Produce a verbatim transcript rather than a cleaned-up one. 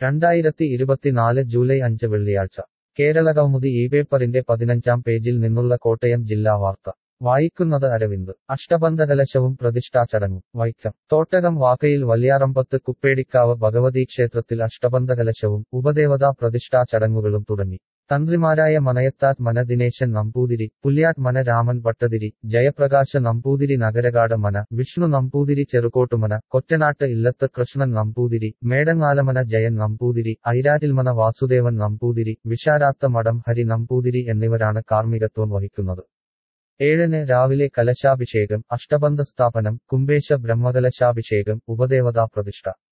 രണ്ടായിരത്തി ഇരുപത്തിനാല് ജൂലൈ അഞ്ച് വെള്ളിയാഴ്ച കേരളകൗമുദി ഈ പേപ്പറിന്റെ പതിനഞ്ചാം പേജിൽ നിന്നുള്ള കോട്ടയം ജില്ലാ വാർത്ത വായിക്കുന്നത് അരവിന്ദ്. അഷ്ടബന്ധകലശവും പ്രതിഷ്ഠാചടങ്ങും വൈക്കം. തോട്ടകം വാക്കയിൽ വല്യാറമ്പത്ത് കുപ്പേടിക്കാവ് ഭഗവതി ക്ഷേത്രത്തിൽ അഷ്ടബന്ധകലശവും ഉപദേവതാ പ്രതിഷ്ഠാ ചടങ്ങുകളും തുടങ്ങി. തന്ത്രിമാരായ മനയത്താറ്റ് മന ദിനേശൻ നമ്പൂതിരി, പുല്യാട്ട് മന രാമൻ ഭട്ടതിരി, ജയപ്രകാശ നമ്പൂതിരി, നഗരകാട് മന വിഷ്ണു നമ്പൂതിരി, ചെറുകോട്ടുമന കൊറ്റനാട്ട് ഇല്ലത്ത് കൃഷ്ണൻ നമ്പൂതിരി, മേടങ്ങാലമന ജയൻ നമ്പൂതിരി, ഐരാറ്റിൽമന വാസുദേവൻ നമ്പൂതിരി, വിശാരാത്ത മഠം ഹരി നമ്പൂതിരി എന്നിവരാണ് കാർമ്മികത്വം വഹിക്കുന്നത്. ഏഴിന് രാവിലെ കലശാഭിഷേകം, അഷ്ടബന്ധ സ്ഥാപനം, കുംഭേശ ബ്രഹ്മകലശാഭിഷേകം, ഉപദേവതാ പ്രതിഷ്ഠ.